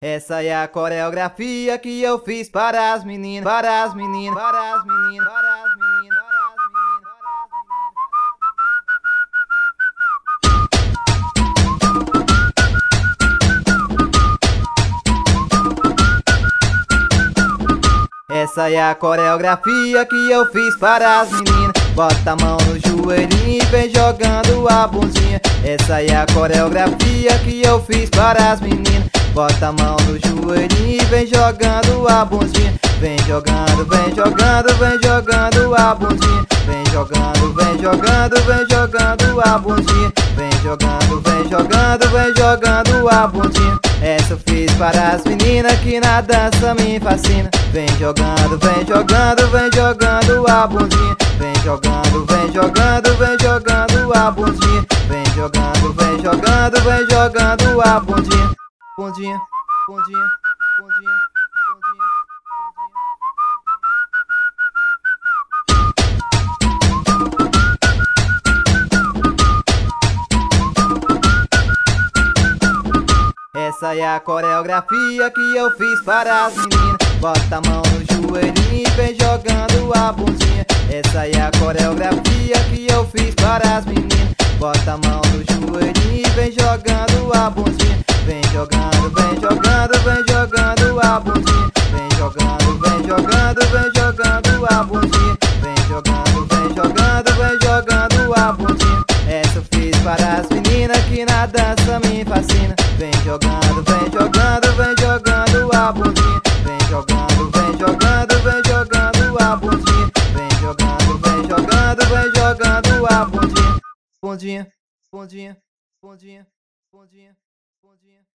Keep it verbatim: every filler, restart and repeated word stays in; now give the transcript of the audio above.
Essa é a coreografia que eu fiz para as meninas, para as meninas, para as meninas, para as meninas, para as meninas. Essa é a coreografia que eu fiz para as meninas. Bota a mão no joelhinho e vem jogando a bundinha. Essa é a coreografia que eu fiz para as meninas. Bota a mão no joelhinho e vem jogando a bundinha. Vem jogando, vem jogando, vem jogando a bundinha. Vem jogando, vem jogando, vem jogando a bundinha. Vem jogando, vem jogando, vem jogando a bundinha. Essa eu fiz para as meninas que na dança me fascina. Vem jogando, vem jogando, vem jogando a bundinha. Vem jogando, vem jogando, vem jogando a bundinha. Vem jogando, vem jogando, vem jogando a bundinha. Bundinha, bundinha, bundinha, bundinha, bundinha. Essa é a coreografia que eu fiz para as meninas. Bota a mão no joelhinho e vem jogando a bundinha. Essa é a coreografia que eu fiz para as meninas. Bota a mão no joelhinho e vem jogando a bundinha. Vem jogando, vem jogando, vem jogando a bundinha. Vem jogando, vem jogando, vem jogando a bundinha. Vem jogando, vem jogando, vem jogando a bundinha. Essa eu fiz para as meninas que na dança me fascina. Vem jogando, vem jogando, vem jogando a bundinha. Vem jogando, vem jogando, vem jogando a bundinha. Vem jogando, vem jogando, vem jogando a bundinha. Bundinha, bundinha, bundinha, bundinha, bundinha.